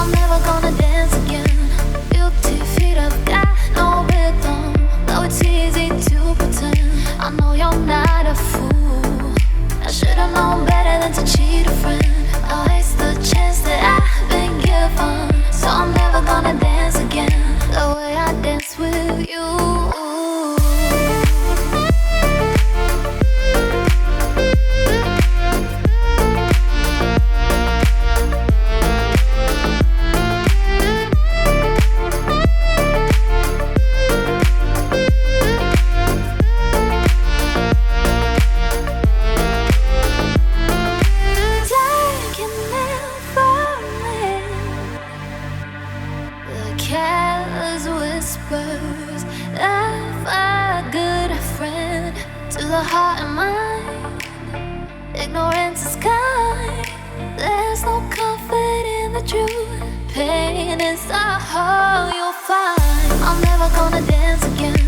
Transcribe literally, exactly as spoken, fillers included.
I'm never gonna dance again. Guilty feet have got no rhythm, though it's easy to pretend. I know you're not a fool. I should've known better than to cheat a friend. I waste the chance that I've been given, so I'm never gonna dance again the way I dance with you. Careless whispers of a good friend to the heart and mind. Ignorance is kind. There's no comfort in the truth. Pain is a hole you'll find. I'm never gonna dance again.